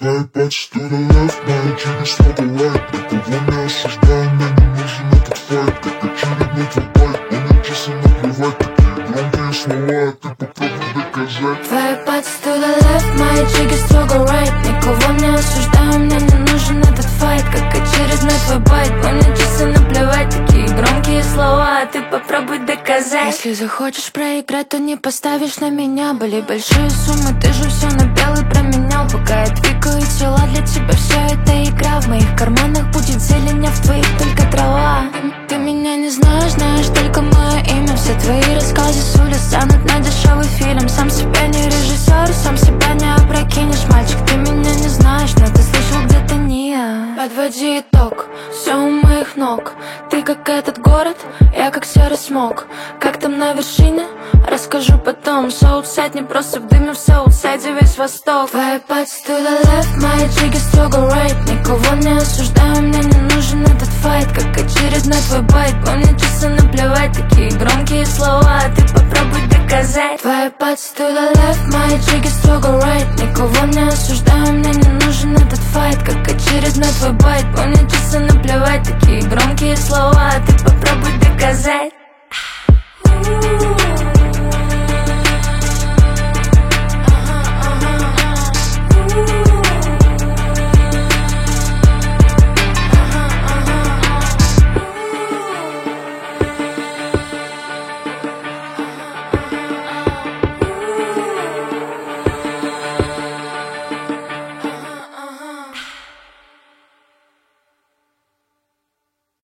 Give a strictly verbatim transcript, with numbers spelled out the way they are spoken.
Swipe right to the left, мои чики снова right. Никого не осуждаю, мне не нужен этот файт. Как очередной твой байт, мне часы наплевать. Такие громкие слова, а ты попробуй доказать. Swipe right to the left, мои чики строго right. Никого не осуждаю, мне не нужен этот файт. Как очередной твой байт, мне часы наплевать. Такие громкие слова, а ты попробуй доказать. Если захочешь проиграть, то не поставишь на меня. Были большие суммы, ты же все на белый променял. Пока я двигаю тела, для тебя все это игра. В моих карманах будет зелень, а в твоих только трава. Ты меня не знаешь, знаешь только мое имя. Все твои рассказы с улиц станут на дешевый фильм. Сам себя не режиссер, сам себя не опрокинешь. Мальчик, ты меня не знаешь, но ты слышал где-то не я. Подводи итог, все у моих ног. Ты как этот город, я как серый смог. Как там на вершине, расскажу потом. Саутсайд не просто в дыме, в Саутсайде весь восток. Твои пальцы to the left, мои чики строго right. Никого не осуждаю, мне не нужен этот файт. Как очередной твой байт, мне часы наплевать. Такие громкие слова, а ты попробуй доказать. Твои пальцы to the left, мои чики строго right. Никого не осуждаю, мне не нужен этот файт. Как очередной твой байт, мне часы наплевать. Такие громкие слова, а ты попробуй доказать.